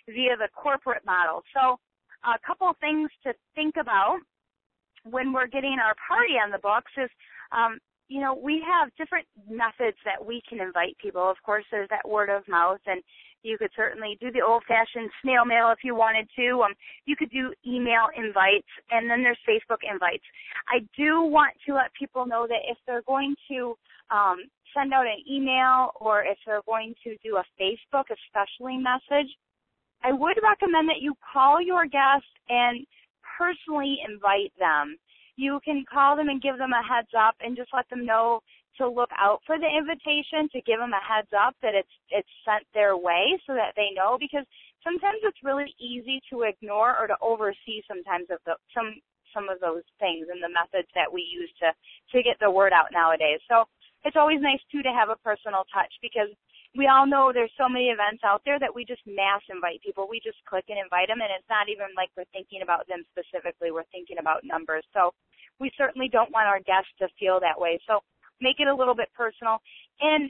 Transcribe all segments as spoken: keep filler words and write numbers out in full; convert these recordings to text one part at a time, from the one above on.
via the corporate model. So a couple of things to think about when we're getting our party on the books is, um, you know, we have different methods that we can invite people. Of course, there's that word of mouth, and you could certainly do the old-fashioned snail mail if you wanted to. Um, you could do email invites, and then there's Facebook invites. I do want to let people know that if they're going to um, send out an email or if they're going to do a Facebook especially message, I would recommend that you call your guest and personally invite them. You can call them and give them a heads up and just let them know to look out for the invitation, to give them a heads up that it's it's sent their way so that they know, because sometimes it's really easy to ignore or to oversee sometimes of the some some of those things and the methods that we use to to get the word out nowadays. So it's always nice too to have a personal touch, because we all know there's so many events out there that we just mass invite people. We just click and invite them, and it's not even like we're thinking about them specifically. We're thinking about numbers. So we certainly don't want our guests to feel that way. So make it a little bit personal. And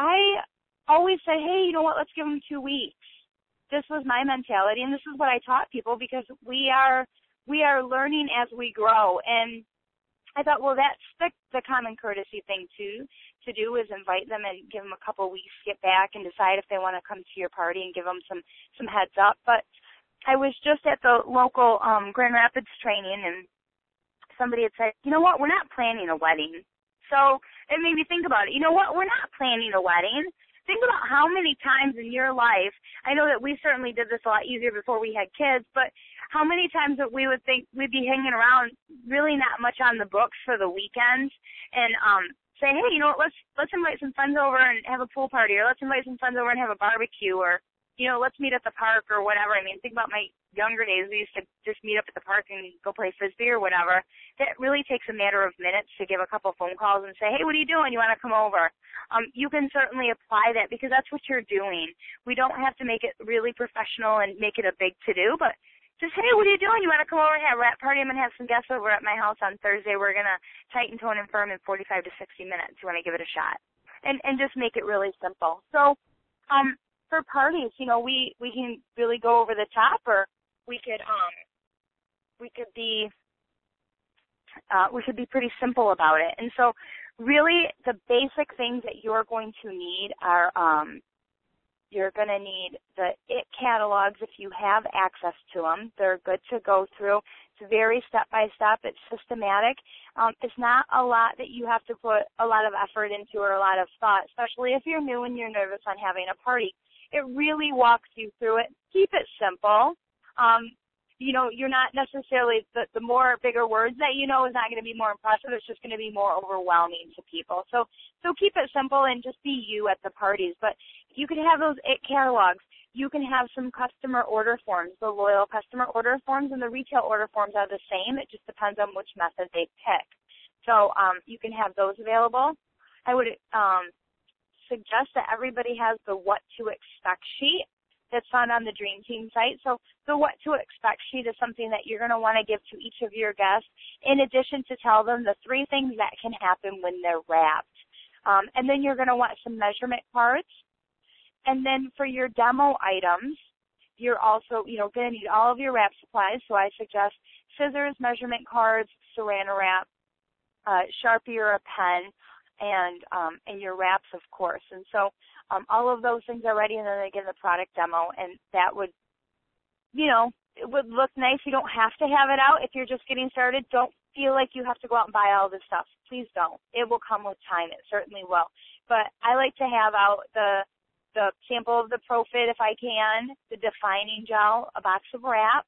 I always say, hey, you know what, let's give them two weeks. This was my mentality, and this is what I taught people, because we are we are learning as we grow. And I thought, well, that's the, the common courtesy thing, too, to do is invite them and give them a couple weeks, get back, and decide if they want to come to your party and give them some, some heads up. But I was just at the local um, Grand Rapids training, and somebody had said, you know what, we're not planning a wedding. So it made me think about it. You know what, we're not planning a wedding. Think about how many times in your life, I know that we certainly did this a lot easier before we had kids, but how many times that we would think we'd be hanging around really not much on the books for the weekend and um, say, hey, you know what, let's let's invite some friends over and have a pool party, or let's invite some friends over and have a barbecue, or, you know, let's meet at the park or whatever. I mean, think about my younger days. We used to just meet up at the park and go play Frisbee or whatever. That really takes a matter of minutes to give a couple phone calls and say, hey, what are you doing? You want to come over? Um, you can certainly apply that, because that's what you're doing. We don't have to make it really professional and make it a big to-do, but just, hey, what are you doing? You want to come over and have a wrap party? I'm going to have some guests over at my house on Thursday. We're going to tighten, tone, and firm in forty-five to sixty minutes. You want to give it a shot? And and just make it really simple. So um, for parties, you know, we, we can really go over the top, or we could um we could be uh, we could be pretty simple about it. And so really the basic things that you're going to need are um, you're going to need the I T catalogs if you have access to them. They're good to go through. It's very step-by-step. It's systematic. Um, it's not a lot that you have to put a lot of effort into or a lot of thought, especially if you're new and you're nervous on having a party. It really walks you through it. Keep it simple. Um, you know, you're not necessarily, the, the more bigger words that you know is not going to be more impressive. It's just going to be more overwhelming to people. So so keep it simple and just be you at the parties. But you can have those I T catalogs. You can have some customer order forms. The loyal customer order forms and the retail order forms are the same. It just depends on which method they pick. So um, you can have those available. I would um, suggest that everybody has the what to expect sheet that's found on the Dream Team site. So the what to expect sheet is something that you're going to want to give to each of your guests, in addition to tell them the three things that can happen when they're wrapped. Um, and then you're going to want some measurement cards. And then for your demo items, you're also, you know, going to need all of your wrap supplies. So I suggest scissors, measurement cards, Saran wrap, uh, Sharpie or a pen, and um, and your wraps, of course. And so um, all of those things are ready, and then they get the product demo, and that would, you know, it would look nice. You don't have to have it out if you're just getting started. Don't feel like you have to go out and buy all this stuff. Please don't. It will come with time. It certainly will. But I like to have out the the sample of the Profit if I can, the defining gel, a box of wraps,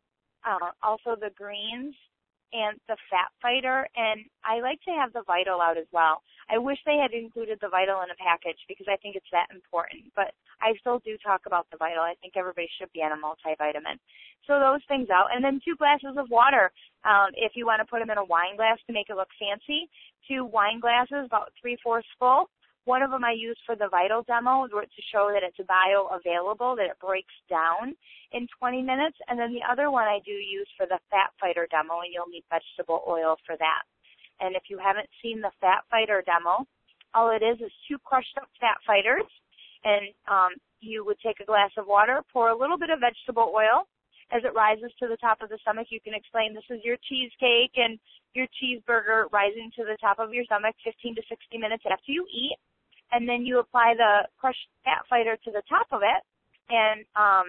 uh, also the greens, and the Fat Fighter, and I like to have the Vital out as well. I wish they had included the Vital in a package because I think it's that important, but I still do talk about the Vital. I think everybody should be on a multivitamin. So those things out, and then two glasses of water. Um, if you want to put them in a wine glass to make it look fancy, two wine glasses, about three-fourths full. One of them I use for the Vital demo to show that it's bioavailable, that it breaks down in twenty minutes. And then the other one I do use for the Fat Fighter demo, and you'll need vegetable oil for that. And if you haven't seen the Fat Fighter demo, all it is is two crushed up Fat Fighters, And um, you would take a glass of water, pour a little bit of vegetable oil. As it rises to the top of the stomach, you can explain this is your cheesecake and your cheeseburger rising to the top of your stomach fifteen to sixty minutes after you eat. And then you apply the crushed fat fighter to the top of it, and um,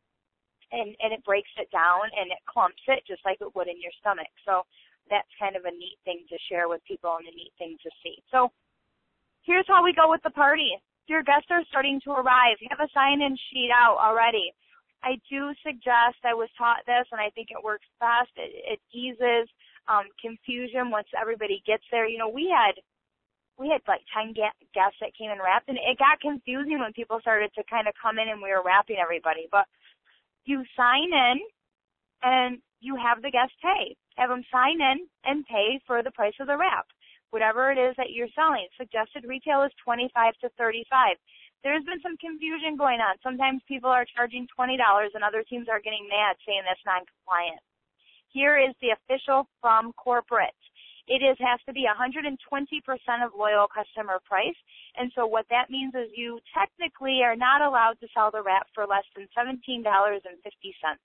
and, and it breaks it down and it clumps it just like it would in your stomach. So that's kind of a neat thing to share with people and a neat thing to see. So here's how we go with the party. Your guests are starting to arrive. You have a sign-in sheet out already. I do suggest, I was taught this, and I think it works best. It, it eases um, confusion once everybody gets there. You know, we had we had like ten guests that came and wrapped, and it got confusing when people started to kind of come in and we were wrapping everybody. But you sign in, and you have the guest pay. Have them sign in and pay for the price of the wrap, whatever it is that you're selling. Suggested retail is twenty-five to thirty-five. There's been some confusion going on. Sometimes people are charging twenty dollars, and other teams are getting mad saying that's non-compliant. Here is the official from corporate. It is has to be one hundred twenty percent of loyal customer price, and so what that means is you technically are not allowed to sell the wrap for less than seventeen dollars and fifty cents.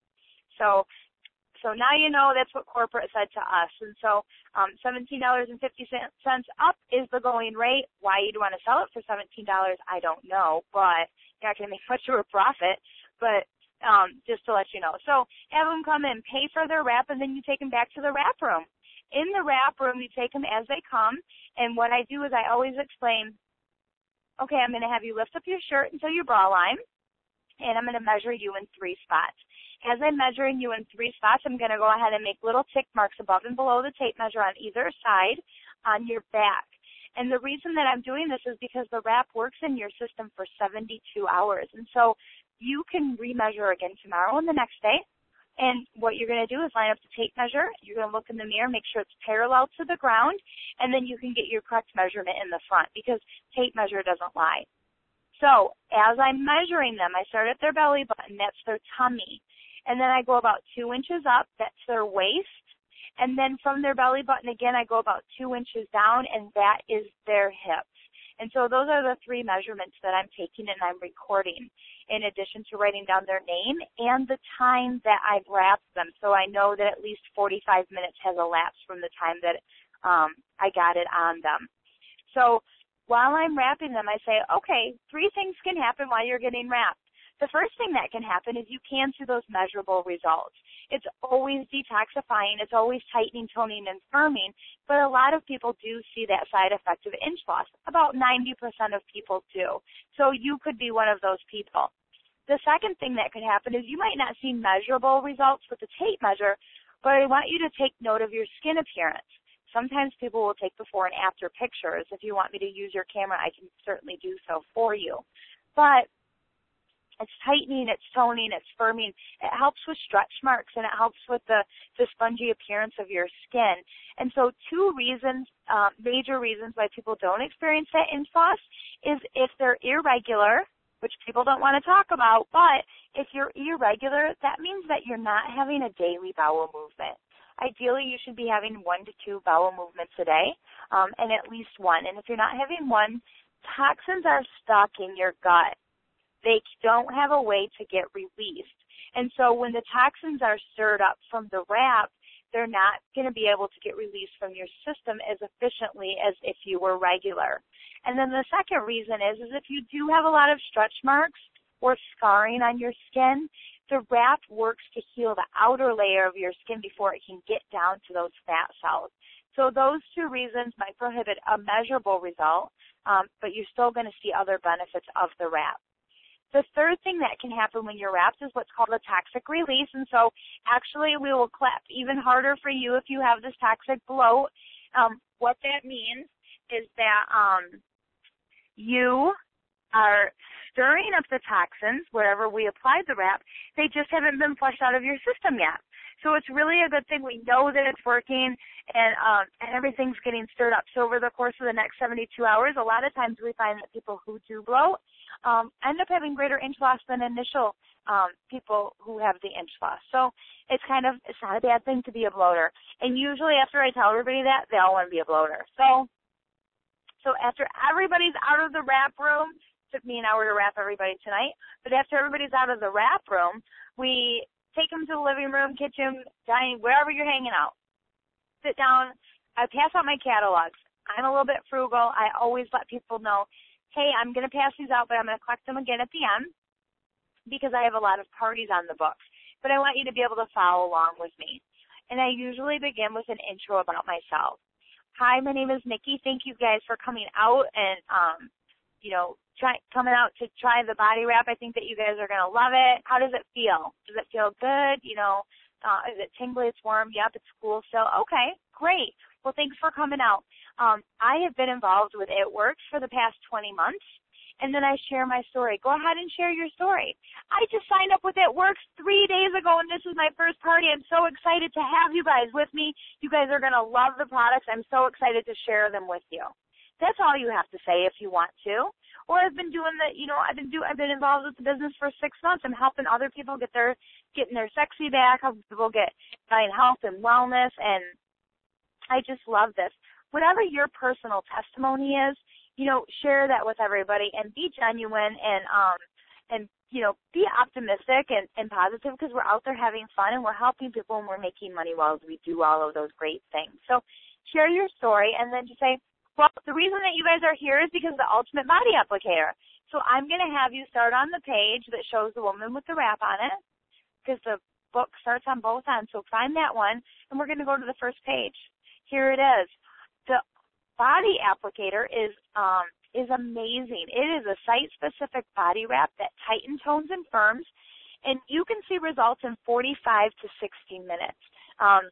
So So now you know that's what corporate said to us. And so um, seventeen dollars and fifty cents up is the going rate. Why you'd want to sell it for seventeen dollars, I don't know, but you're not going to make much of a profit. But um, just to let you know. So have them come in, pay for their wrap, and then you take them back to the wrap room. In the wrap room, you take them as they come. And what I do is I always explain, okay, I'm going to have you lift up your shirt until your bra line, and I'm going to measure you in three spots. As I'm measuring you in three spots, I'm going to go ahead and make little tick marks above and below the tape measure on either side on your back. And the reason that I'm doing this is because the wrap works in your system for seventy-two hours. And so you can remeasure again tomorrow and the next day. And what you're going to do is line up the tape measure. You're going to look in the mirror, make sure it's parallel to the ground, and then you can get your correct measurement in the front because tape measure doesn't lie. So as I'm measuring them, I start at their belly button. That's their tummy. And then I go about two inches up. That's their waist. And then from their belly button, again, I go about two inches down, and that is their hips. And so those are the three measurements that I'm taking and I'm recording, in addition to writing down their name and the time that I've wrapped them. So I know that at least forty-five minutes has elapsed from the time that um, I got it on them. So while I'm wrapping them, I say, okay, three things can happen while you're getting wrapped. The first thing that can happen is you can see those measurable results. It's always detoxifying. It's always tightening, toning, and firming. But a lot of people do see that side effect of inch loss. About ninety percent of people do. So you could be one of those people. The second thing that could happen is you might not see measurable results with the tape measure, but I want you to take note of your skin appearance. Sometimes people will take before and after pictures. If you want me to use your camera, I can certainly do so for you. But it's tightening, it's toning, it's firming. It helps with stretch marks, and it helps with the, the spongy appearance of your skin. And so two reasons, uh, major reasons why people don't experience that inch loss is if they're irregular, which people don't want to talk about, but if you're irregular, that means that you're not having a daily bowel movement. Ideally, you should be having one to two bowel movements a day, um, and at least one. And if you're not having one, toxins are stuck in your gut. They don't have a way to get released. And so when the toxins are stirred up from the wrap, they're not going to be able to get released from your system as efficiently as if you were regular. And then the second reason is, is if you do have a lot of stretch marks or scarring on your skin, the wrap works to heal the outer layer of your skin before it can get down to those fat cells. So those two reasons might prohibit a measurable result, um, but you're still going to see other benefits of the wrap. The third thing that can happen when you're wrapped is what's called a toxic release. And so actually we will clap even harder for you if you have this toxic bloat. Um, what that means is that um, you are stirring up the toxins wherever we applied the wrap. They just haven't been flushed out of your system yet. So it's really a good thing. We know that it's working, and um, and everything's getting stirred up. So over the course of the next seventy-two hours, a lot of times we find that people who do bloat um, end up having greater inch loss than initial um, people who have the inch loss. So it's kind of, it's not a bad thing to be a bloater. And usually after I tell everybody that, they all want to be a bloater. So, so after everybody's out of the wrap room, took me an hour to wrap everybody tonight. But after everybody's out of the wrap room, we take them to the living room, kitchen, dining, wherever you're hanging out. Sit down. I pass out my catalogs. I'm a little bit frugal. I always let people know, hey, I'm going to pass these out, but I'm going to collect them again at the end because I have a lot of parties on the books. But I want you to be able to follow along with me. And I usually begin with an intro about myself. Hi, my name is Nikki. Thank you guys for coming out and, um, you know, try, coming out to try the body wrap. I think that you guys are going to love it. How does it feel? Does it feel good? You know, uh, is it tingly? It's warm? Yep, it's cool still. Okay, great. Well, thanks for coming out. Um, I have been involved with It Works for the past twenty months, and then I share my story. Go ahead and share your story. I just signed up with It Works three days ago, and this is my first party. I'm so excited to have you guys with me. You guys are going to love the products. I'm so excited to share them with you. That's all you have to say if you want to. Or I've been doing the, you know, I've been do, I've been involved with the business for six months. I'm helping other people get their, getting their sexy back, helping people get fine health and wellness, and I just love this. Whatever your personal testimony is, you know, share that with everybody and be genuine and, um, and you know, be optimistic and, and positive because we're out there having fun and we're helping people and we're making money while we do all of those great things. So share your story and then just say, well, the reason that you guys are here is because of the Ultimate Body Applicator. So I'm going to have you start on the page that shows the woman with the wrap on it because the book starts on both ends. So find that one and we're going to go to the first page. Here it is. The body applicator is um, is amazing. It is a site-specific body wrap that tightens, tones, and firms, and you can see results in forty-five to sixty minutes. Um,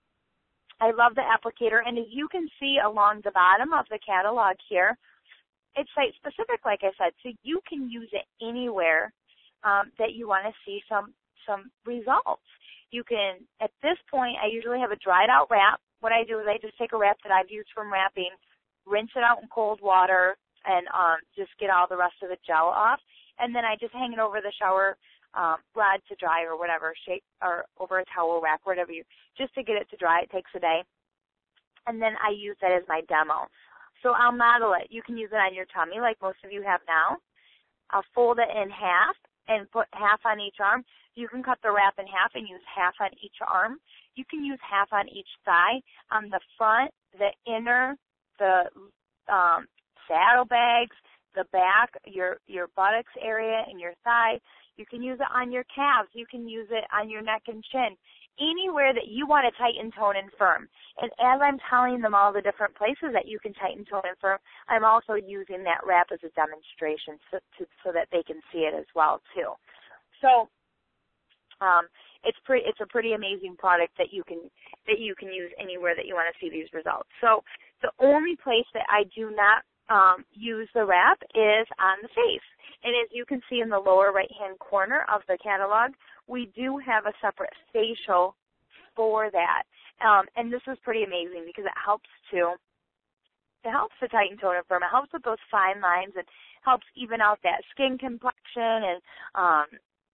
I love the applicator, and as you can see along the bottom of the catalog here, it's site-specific, like I said, so you can use it anywhere um, that you want to see some some results. You can, at this point, I usually have a dried-out wrap. What I do is I just take a wrap that I've used from wrapping, rinse it out in cold water, and um, just get all the rest of the gel off. And then I just hang it over the shower um, rod to dry or whatever, shape, or over a towel rack, whatever you, just to get it to dry. It takes a day. And then I use that as my demo. So I'll model it. You can use it on your tummy like most of you have now. I'll fold it in half and put half on each arm. You can cut the wrap in half and use half on each arm. You can use half on each thigh. On the front, the inner, the um, saddlebags, the back, your, your buttocks area and your thigh. You can use it on your calves. You can use it on your neck and chin. Anywhere that you want to tighten, tone, and firm. And as I'm telling them all the different places that you can tighten, tone, and firm, I'm also using that wrap as a demonstration so, to, so that they can see it as well, too. So um, it's pretty, it's a pretty amazing product that you can that you can use anywhere that you want to see these results. So the only place that I do not um, use the wrap is on the face. And as you can see in the lower right-hand corner of the catalog, we do have a separate facial for that. Um, and this is pretty amazing because it helps to it helps to tighten, tone, and firm. It helps with those fine lines and helps even out that skin complexion and um,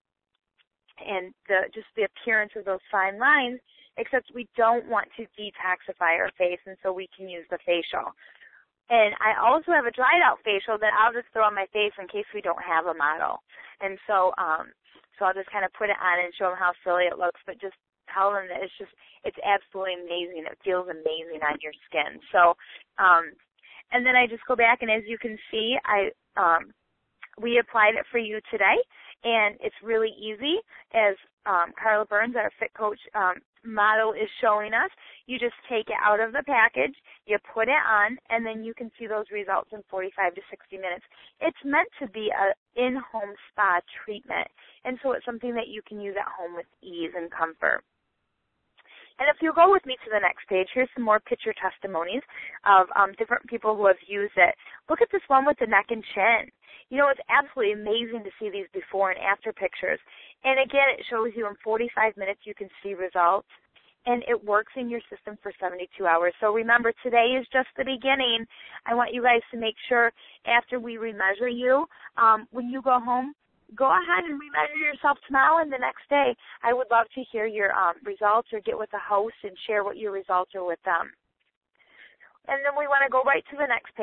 and the, just the appearance of those fine lines, except we don't want to detoxify our face, and so we can use the facial. And I also have a dried-out facial that I'll just throw on my face in case we don't have a model. And so um, so I'll just kind of put it on and show them how silly it looks, but just tell them that it's just, it's absolutely amazing. It feels amazing on your skin. So, um, and then I just go back, and as you can see, I um, we applied it for you today, and it's really easy. As um, Carla Burns, our Fit Coach um, model, is showing us, you just take it out of the package, you put it on, and then you can see those results in forty-five to sixty minutes. It's meant to be an in-home spa treatment, and so it's something that you can use at home with ease and comfort. And if you go with me to the next page, here's some more picture testimonies of um, different people who have used it. Look at this one with the neck and chin. You know, it's absolutely amazing to see these before and after pictures. And again, it shows you in forty-five minutes you can see results, and it works in your system for seventy-two hours. So remember, today is just the beginning. I want you guys to make sure after we remeasure you, um, when you go home, go ahead and remeasure yourself tomorrow and the next day. I would love to hear your um, results, or get with the host and share what your results are with them. And then we want to go right to the next page.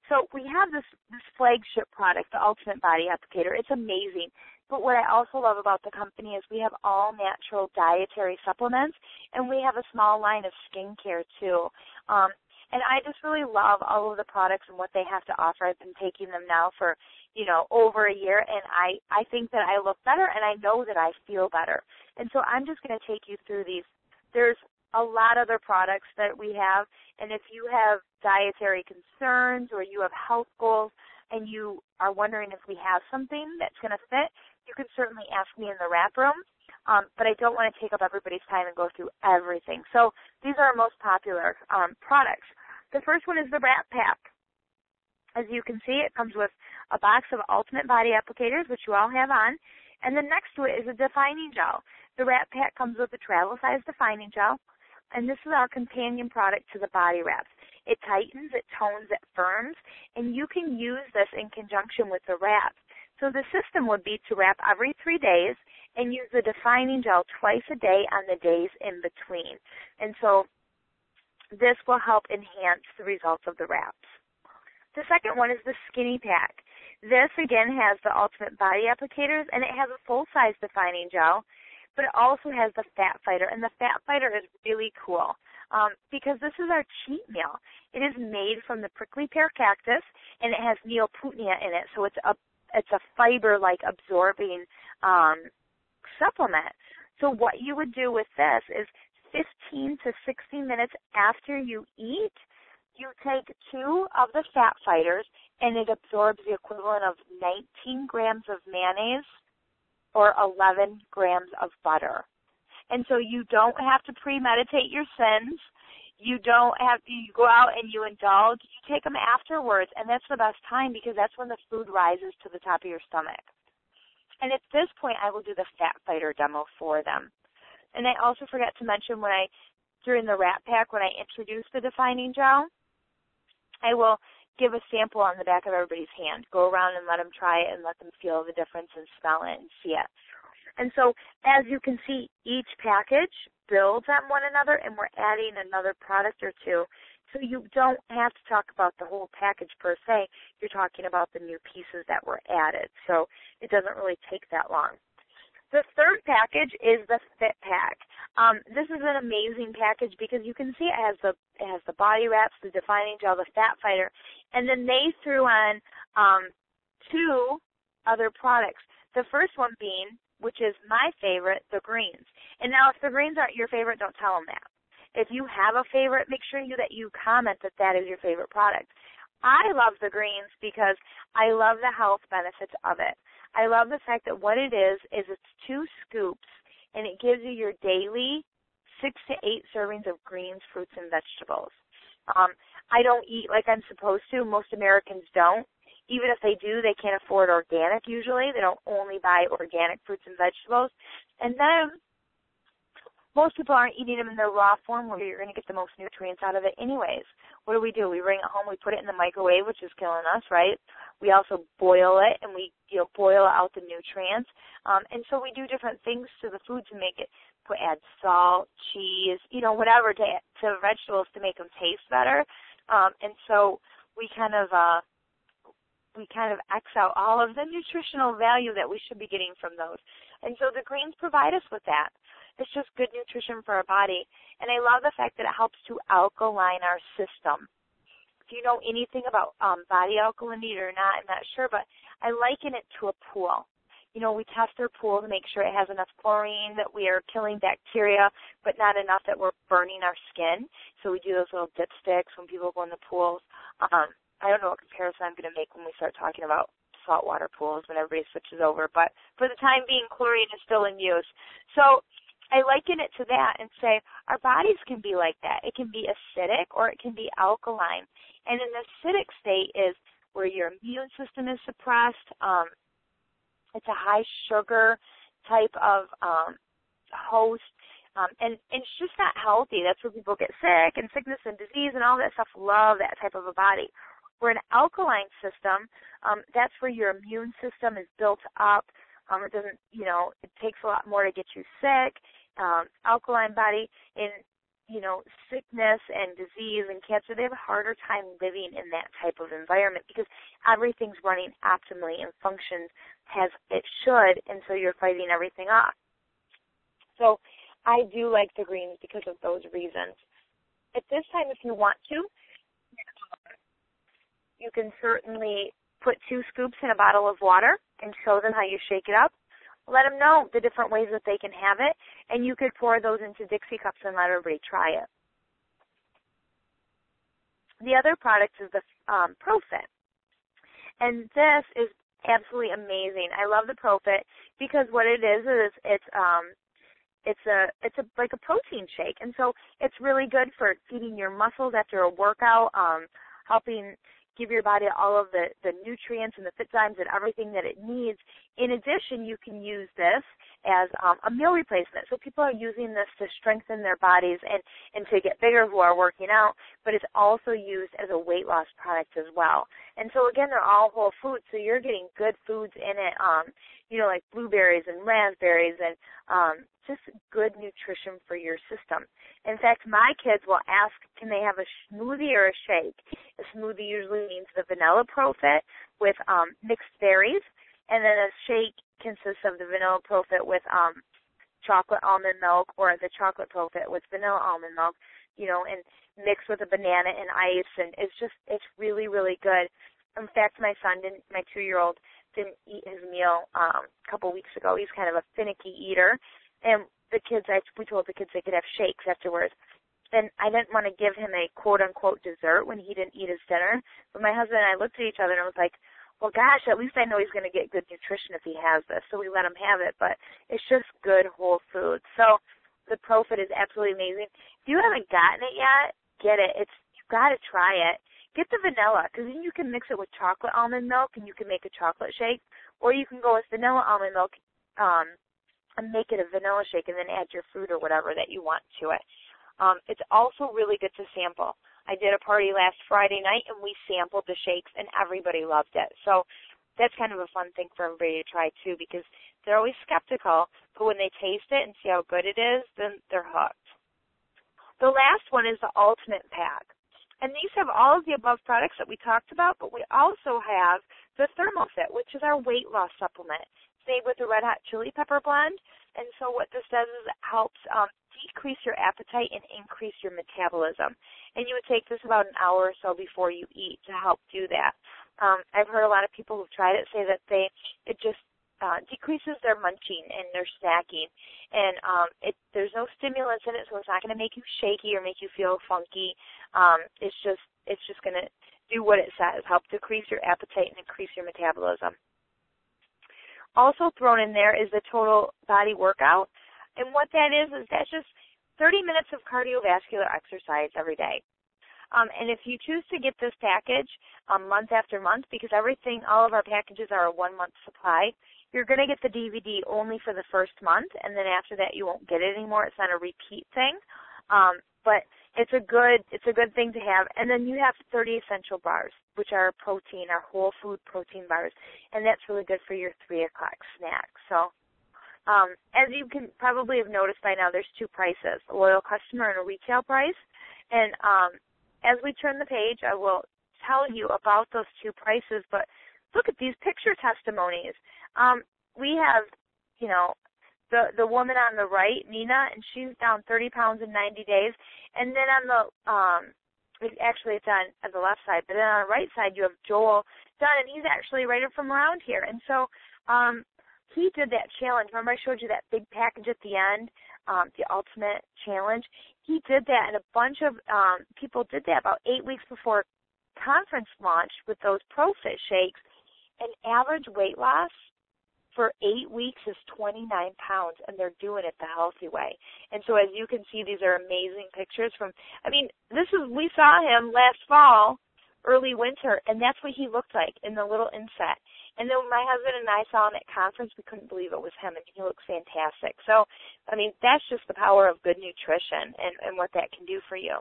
So we have this, this flagship product, the Ultimate Body Applicator. It's amazing. But what I also love about the company is we have all natural dietary supplements, and we have a small line of skincare too. Um, and I just really love all of the products and what they have to offer. I've been taking them now for, you know, over a year, and I, I think that I look better, and I know that I feel better. And so I'm just going to take you through these. There's a lot of other products that we have, and if you have dietary concerns or you have health goals and you are wondering if we have something that's going to fit, you can certainly ask me in the wrap room, um, but I don't want to take up everybody's time and go through everything. So these are our most popular um, products. The first one is the Wrap Pack. As you can see, it comes with a box of Ultimate Body Applicators, which you all have on, and then next to it is a defining gel. The Wrap Pack comes with a travel-size defining gel, and this is our companion product to the body wraps. It tightens, it tones, it firms, and you can use this in conjunction with the wraps. So the system would be to wrap every three days and use the defining gel twice a day on the days in between. And so this will help enhance the results of the wraps. The second one is the Skinny Pack. This, again, has the Ultimate Body Applicators, and it has a full-size defining gel, but it also has the Fat Fighter, and the Fat Fighter is really cool um, because this is our cheat meal. It is made from the prickly pear cactus, and it has neoputia in it, so it's a it's a fiber-like absorbing um, supplement. So what you would do with this is fifteen to sixty minutes after you eat, you take two of the Fat Fighters, and it absorbs the equivalent of nineteen grams of mayonnaise or eleven grams of butter. And so you don't have to premeditate your sins. You don't have to, you go out and you indulge. You take them afterwards, and that's the best time because that's when the food rises to the top of your stomach. And at this point, I will do the Fat Fighter demo for them. And I also forgot to mention when I, during the Wrap Pack, when I introduce the defining gel, I will give a sample on the back of everybody's hand. Go around and let them try it and let them feel the difference and smell it and see it. And so, as you can see, each package builds on one another, and we're adding another product or two. So you don't have to talk about the whole package per se. You're talking about the new pieces that were added. So it doesn't really take that long. The third package is the Fit Pack. Um, this is an amazing package because you can see it has the it has the body wraps, the defining gel, the Fat Fighter, and then they threw on um, two other products. The first one being, which is my favorite, the greens. And now if the greens aren't your favorite, don't tell them that. If you have a favorite, make sure you that you comment that that is your favorite product. I love the greens because I love the health benefits of it. I love the fact that what it is is it's two scoops, and it gives you your daily six to eight servings of greens, fruits, and vegetables. Um, I don't eat like I'm supposed to. Most Americans don't. Even if they do, they can't afford organic usually. They don't only buy organic fruits and vegetables. And then most people aren't eating them in their raw form where you're going to get the most nutrients out of it anyways. What do we do? We bring it home, we put it in the microwave, which is killing us, right? We also boil it, and we you know boil out the nutrients. Um, and so we do different things to the food to make it, put add salt, cheese, you know, whatever to, to vegetables to make them taste better. Um, and so we kind of uh, we kind of X out all of the nutritional value that we should be getting from those. And so the greens provide us with that. It's just good nutrition for our body. And I love the fact that it helps to alkaline our system. If you know anything about um, body alkalinity or not, I'm not sure, but I liken it to a pool. You know, we test our pool to make sure it has enough chlorine, that we are killing bacteria, but not enough that we're burning our skin. So we do those little dipsticks when people go in the pools. Um, I don't know what comparison I'm going to make when we start talking about saltwater pools when everybody switches over, but for the time being, chlorine is still in use. So I liken it to that and say our bodies can be like that. It can be acidic or it can be alkaline. And an acidic state is where your immune system is suppressed. Um, it's a high sugar type of um, host. Um, and, and it's just not healthy. That's where people get sick, and sickness and disease and all that stuff love that type of a body. Where an alkaline system, um, that's where your immune system is built up. Um, it doesn't, you know, it takes a lot more to get you sick. Um, alkaline body, and you know, sickness and disease and cancer, they have a harder time living in that type of environment because everything's running optimally and functions as it should, and so you're fighting everything off. So I do like the greens because of those reasons. At this time, if you want to, you can certainly put two scoops in a bottle of water and show them how you shake it up. Let them know the different ways that they can have it, and you could pour those into Dixie cups and let everybody try it. The other product is the um, ProFit, and this is absolutely amazing. I love the ProFit because what it is is it's um, it's a it's a like a protein shake, and so it's really good for feeding your muscles after a workout, um, helping give your body all of the, the nutrients and the enzymes and everything that it needs. In addition, you can use this as um, a meal replacement. So people are using this to strengthen their bodies and, and to get bigger who are working out, but it's also used as a weight loss product as well. And so, again, they're all whole foods, so you're getting good foods in it, um, you know, like blueberries and raspberries and um, just good nutrition for your system. In fact, my kids will ask, can they have a smoothie or a shake? A smoothie usually means the vanilla ProFit with um, mixed berries, and then a shake consists of the vanilla ProFit with um, chocolate almond milk, or the chocolate ProFit with vanilla almond milk, you know, and mixed with a banana and ice, and it's just, it's really, really good. In fact, my son, didn't, my two-year-old, didn't eat his meal um, a couple weeks ago. He's kind of a finicky eater, and the kids, I, we told the kids they could have shakes afterwards. And I didn't want to give him a quote-unquote dessert when he didn't eat his dinner. But my husband and I looked at each other and I was like, well, gosh, at least I know he's going to get good nutrition if he has this. So we let him have it. But it's just good whole food. So the ProFit is absolutely amazing. If you haven't gotten it yet, get it. It's you've got to try it. Get the vanilla, because then you can mix it with chocolate almond milk and you can make a chocolate shake. Or you can go with vanilla almond milk um, and make it a vanilla shake and then add your fruit or whatever that you want to it. Um, it's also really good to sample. I did a party last Friday night, and we sampled the shakes, and everybody loved it. So that's kind of a fun thing for everybody to try, too, because they're always skeptical, but when they taste it and see how good it is, then they're hooked. The last one is the Ultimate Pack. And these have all of the above products that we talked about, but we also have the ThermoFit, which is our weight loss supplement, made with the Red Hot Chili Pepper blend. And so what this does is it helps um, decrease your appetite and increase your metabolism. And you would take this about an hour or so before you eat to help do that. Um, I've heard a lot of people who've tried it say that they it just uh, decreases their munching and their snacking. And um, it, there's no stimulants in it, so it's not going to make you shaky or make you feel funky. Um, it's just it's just going to do what it says, help decrease your appetite and increase your metabolism. Also thrown in there is the total body workout. And what that is, is that's just thirty minutes of cardiovascular exercise every day. Um, and if you choose to get this package um, month after month, because everything, all of our packages are a one-month supply, you're going to get the D V D only for the first month, and then after that you won't get it anymore. It's not a repeat thing. Um, but it's a good it's a good thing to have. And then you have thirty essential bars, which are protein, our whole food protein bars, and that's really good for your three o'clock snack. So um, as you can probably have noticed by now, there's two prices, a loyal customer and a retail price. And um, as we turn the page, I will tell you about those two prices, but look at these picture testimonies. Um, we have, you know, the the woman on the right, Nina, and she's down thirty pounds in ninety days. And then on the, um, actually it's on, on the left side, but then on the right side you have Joel Dunn, and he's actually right from around here. And so um, he did that challenge. Remember I showed you that big package at the end, um, the Ultimate Challenge? He did that, and a bunch of um, people did that about eight weeks before conference launch with those ProFit shakes. And average weight loss for eight weeks is twenty-nine pounds, and they're doing it the healthy way. And so as you can see, these are amazing pictures from, I mean, this is, we saw him last fall, early winter, and that's what he looked like in the little inset. And then when my husband and I saw him at conference, we couldn't believe it was him, and he looks fantastic. So, I mean, that's just the power of good nutrition and, and what that can do for you.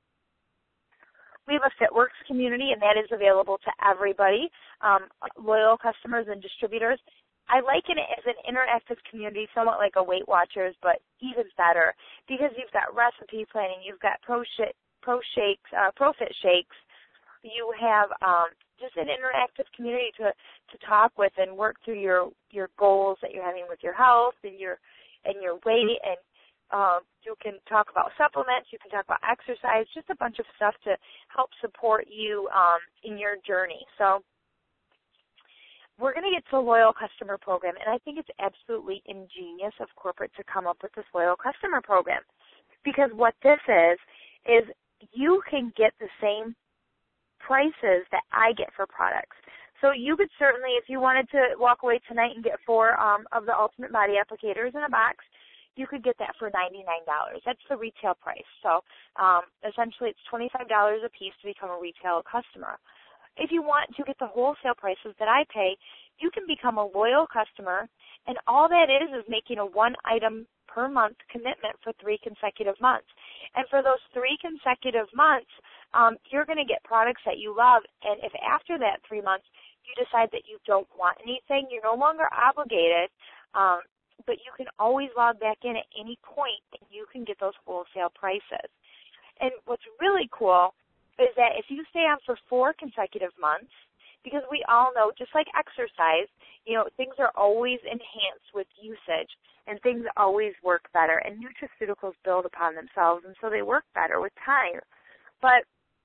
We have a FitWorks community, and that is available to everybody, um, loyal customers and distributors. I liken it as an interactive community, somewhat like a Weight Watchers, but even better because you've got recipe planning, you've got pro, sh- pro shakes, uh, ProFit shakes, you have um, just an interactive community to, to talk with and work through your, your goals that you're having with your health and your and your weight, and um, you can talk about supplements, you can talk about exercise, just a bunch of stuff to help support you um, in your journey. So we're going to get to a loyal customer program, and I think it's absolutely ingenious of corporate to come up with this loyal customer program, because what this is is you can get the same prices that I get for products. So you could certainly, if you wanted to walk away tonight and get four um, of the Ultimate Body Applicators in a box, you could get that for ninety-nine dollars. That's the retail price. So um, essentially it's twenty-five dollars a piece to become a retail customer. If you want to get the wholesale prices that I pay, you can become a loyal customer, and all that is is making a one-item per month commitment for three consecutive months. And for those three consecutive months, um, you're going to get products that you love, and if after that three months you decide that you don't want anything, you're no longer obligated, um, but you can always log back in at any point, and you can get those wholesale prices. And what's really cool is that if you stay on for four consecutive months, because we all know, just like exercise, you know, things are always enhanced with usage, and things always work better, and nutraceuticals build upon themselves, and so they work better with time. But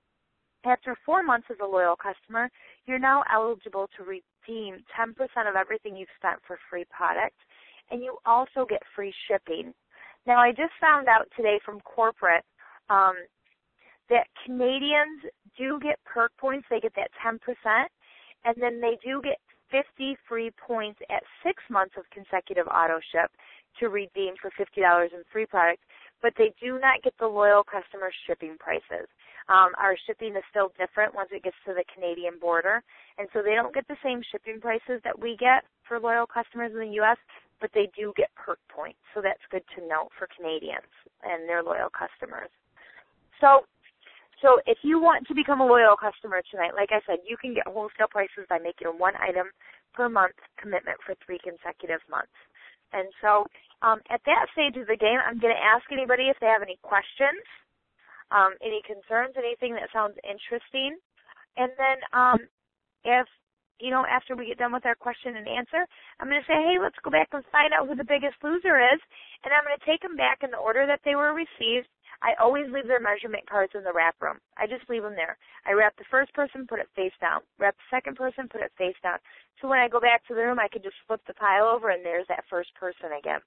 after four months as a loyal customer, you're now eligible to redeem ten percent of everything you've spent for free products, and you also get free shipping. Now, I just found out today from corporate um, that Canadians do get perk points. They get that ten percent, and then they do get fifty free points at six months of consecutive auto ship to redeem for fifty dollars in free products, but they do not get the loyal customer shipping prices. Um, our shipping is still different once it gets to the Canadian border, and so they don't get the same shipping prices that we get for loyal customers in the U S, but they do get perk points, so that's good to note for Canadians and their loyal customers. So So if you want to become a loyal customer tonight, like I said, you can get wholesale prices by making a one-item per month commitment for three consecutive months. And so um, at that stage of the game, I'm going to ask anybody if they have any questions, um, any concerns, anything that sounds interesting. And then um, if, you know, after we get done with our question and answer, I'm going to say, hey, let's go back and find out who the biggest loser is. And I'm going to take them back in the order that they were received. I always leave their measurement cards in the wrap room. I just leave them there. I wrap the first person, put it face down. Wrap the second person, put it face down. So when I go back to the room, I can just flip the pile over, and there's that first person again.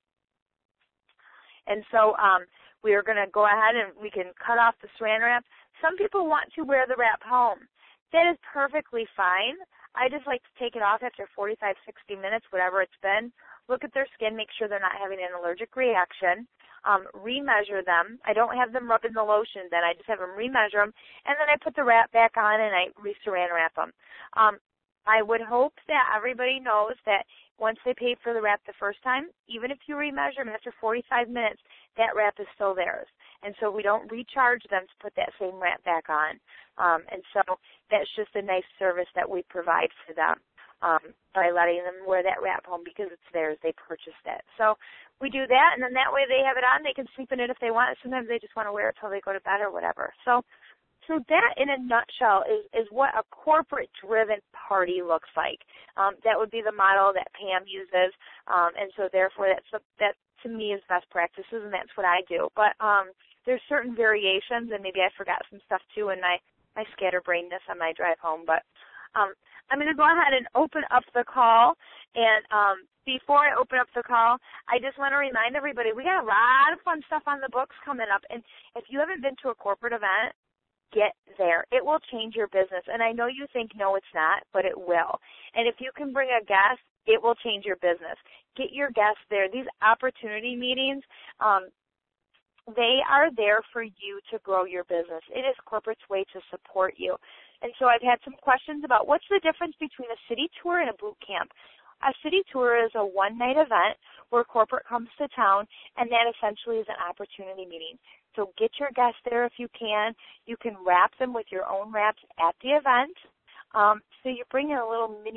And so um, we are going to go ahead and we can cut off the saran wrap. Some people want to wear the wrap home. That is perfectly fine. I just like to take it off after forty-five, sixty minutes, whatever it's been. Look at their skin, make sure they're not having an allergic reaction. Um, remeasure them. I don't have them rub in the lotion then. I just have them remeasure them, and then I put the wrap back on and I re-saran wrap them. Um, I would hope that everybody knows that once they pay for the wrap the first time, even if you remeasure them after forty-five minutes, that wrap is still theirs. And so we don't recharge them to put that same wrap back on. Um, and so that's just a nice service that we provide for them. Um, by letting them wear that wrap home because it's theirs. They purchased it. So we do that, and then that way they have it on. They can sleep in it if they want. Sometimes they just want to wear it until they go to bed or whatever. So so that, in a nutshell, is, is what a corporate-driven party looks like. Um, that would be the model that Pam uses, um, and so therefore that's that, to me, is best practices, and that's what I do. But um, there's certain variations, and maybe I forgot some stuff, too, in my, my scatterbrainness on my drive home. But um, I'm going to go ahead and open up the call, and um, before I open up the call, I just want to remind everybody we got a lot of fun stuff on the books coming up, and if you haven't been to a corporate event, get there. It will change your business, and I know you think, no, it's not, but it will. And if you can bring a guest, it will change your business. Get your guests there. These opportunity meetings, um, they are there for you to grow your business. It is corporate's way to support you. And so I've had some questions about what's the difference between a city tour and a boot camp. A city tour is a one-night event where corporate comes to town, and that essentially is an opportunity meeting. So get your guests there if you can. You can wrap them with your own wraps at the event. Um, so you bring in a little mini wrap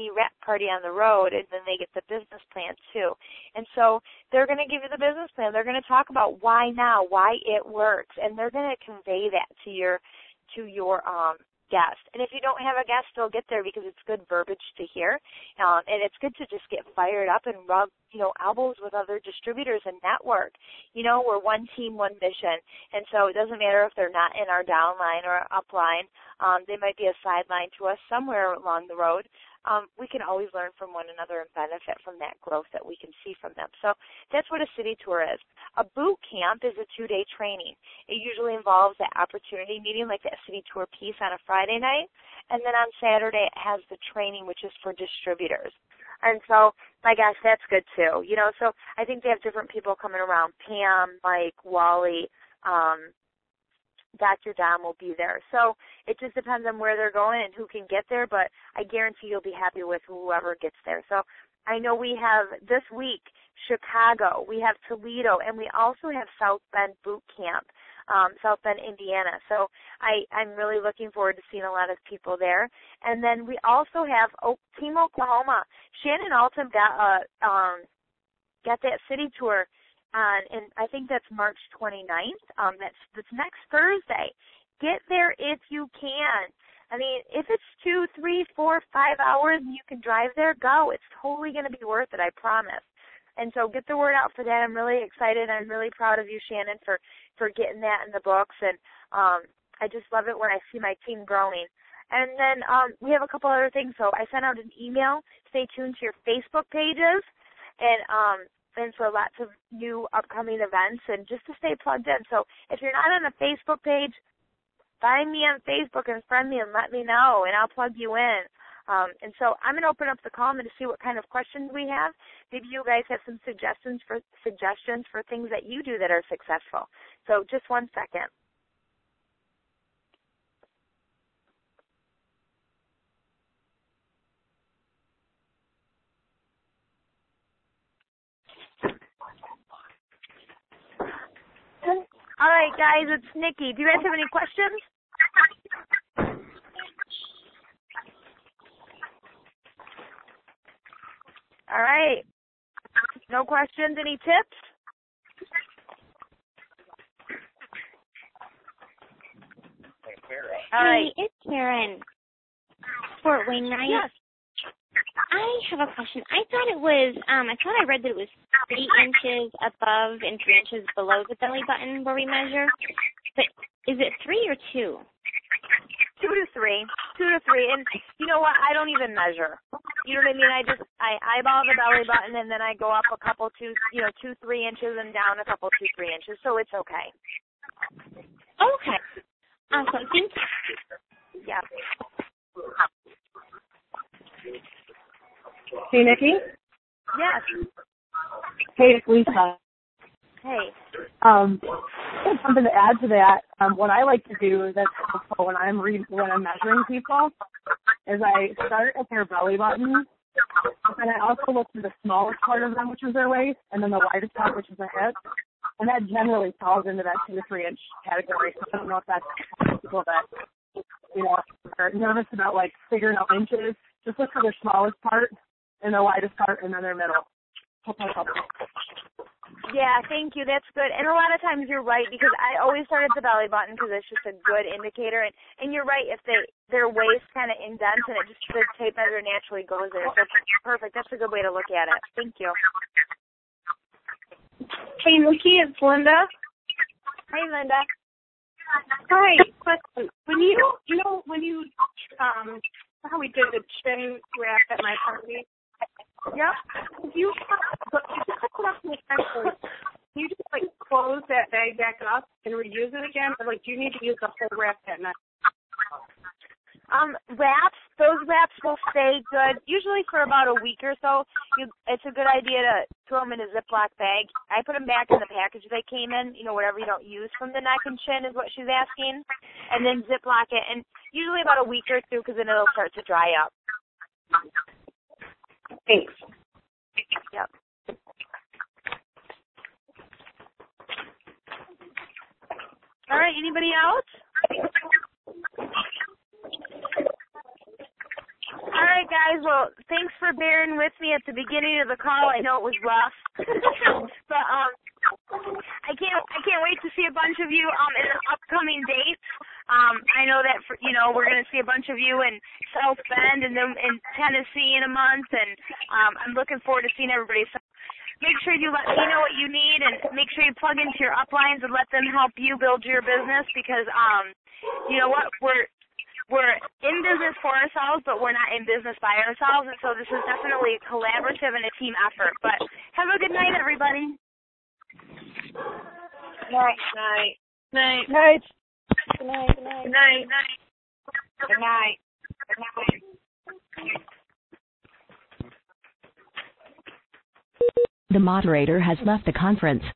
party on the road, and then they get the business plan too. And so they're going to give you the business plan. They're going to talk about why now, why it works, and they're going to convey that to your to your um, guest. And if you don't have a guest, they'll get there because it's good verbiage to hear, um, and it's good to just get fired up and rub, you know, elbows with other distributors and network. You know, we're one team, one mission, and so it doesn't matter if they're not in our downline or upline. Um, they might be a sideline to us somewhere along the road. Um, we can always learn from one another and benefit from that growth that we can see from them. So that's what a city tour is. A boot camp is a two-day training. It usually involves that opportunity meeting, like that city tour piece on a Friday night, and then on Saturday it has the training, which is for distributors. And so, my gosh, that's good too. You know, so I think they have different people coming around. Pam, Mike, Wally, um, Doctor Dom will be there. So it just depends on where they're going and who can get there, but I guarantee you'll be happy with whoever gets there. So I know we have this week Chicago, we have Toledo, and we also have South Bend Boot Camp, um, South Bend, Indiana. So I, I'm really looking forward to seeing a lot of people there. And then we also have o- Team Oklahoma. Shannon Alton got, uh, um, got that city tour. Uh, and I think that's March twenty-ninth. Um, that's, that's next Thursday. Get there if you can. I mean, if it's two, three, four, five hours and you can drive there, go. It's totally going to be worth it, I promise. And so get the word out for that. I'm really excited. I'm really proud of you, Shannon, for, for getting that in the books. And um, I just love it when I see my team growing. And then um, we have a couple other things. So I sent out an email. Stay tuned to your Facebook pages. And um, and for lots of new upcoming events and just to stay plugged in. So if you're not on a Facebook page, find me on Facebook and friend me and let me know, and I'll plug you in. Um, and so I'm going to open up the call to see what kind of questions we have. Maybe you guys have some suggestions for suggestions for things that you do that are successful. So just one second. All right, guys, it's Nikki. Do you guys have any questions? All right. No questions? Any tips? All right. Hey, it's Karen. Fort Wayne, right? Yes. I have a question. I thought it was, um, I thought I read that it was three inches above and three inches below the belly button where we measure. But is it three or two? Two to three. Two to three. And you know what? I don't even measure. You know what I mean? I just, I eyeball the belly button and then I go up a couple, two, you know, two, three inches and down a couple, two, three inches. So it's okay. Okay. Awesome. Thank you. Yeah. Hey, Nikki? Yes. Hey, it's Lisa. Hey. Um, something to add to that. Um, what I like to do that's helpful when I'm re- when I'm measuring people is I start at their belly button, and I also look to the smallest part of them, which is their waist, and then the widest part, which is their hip. And that generally falls into that two to three inch category. So I don't know if that's people that, you know, are nervous about like figuring out inches. Just look for their smallest part and their widest part and then their middle. Hope that helps. Yeah, thank you. That's good. And a lot of times you're right because I always start at the belly button because it's just a good indicator. And, and you're right, if they their waist kind of indents and it just the tape measure naturally goes there. So perfect. That's a good way to look at it. Thank you. Hey, Nikki, it's Linda. Hey, Linda. Hi. Question. When you, you know, when you, um, how we did the chin wrap at my party? Yep. If you, if you cut it up in the center, can you just, like, close that bag back up and reuse it again? Or, like, do you need to use the whole wrap that night? Um, wraps, those wraps will stay good, usually for about a week or so. You, it's a good idea to throw them in a Ziploc bag. I put them back in the package they came in, you know, whatever you don't use from the neck and chin is what she's asking, and then Ziploc it, and usually about a week or two because then it'll start to dry up. Thanks. Yep. All right, anybody else? All right, guys. Well, thanks for bearing with me at the beginning of the call. I know it was rough, but um, I can't I can't wait to see a bunch of you um in the upcoming dates. Um, I know that for, you know we're going to see a bunch of you in South Bend and then in Tennessee in a month, and um, I'm looking forward to seeing everybody. So make sure you let me know what you need, and make sure you plug into your uplines and let them help you build your business, because um, you know what, we're we're in business for ourselves, but we're not in business by ourselves, and so this is definitely a collaborative and a team effort. But have a good night, everybody. Night. Night. Night. Night. Good night. Good night. Good night. Good night. Good night. The moderator has left the conference.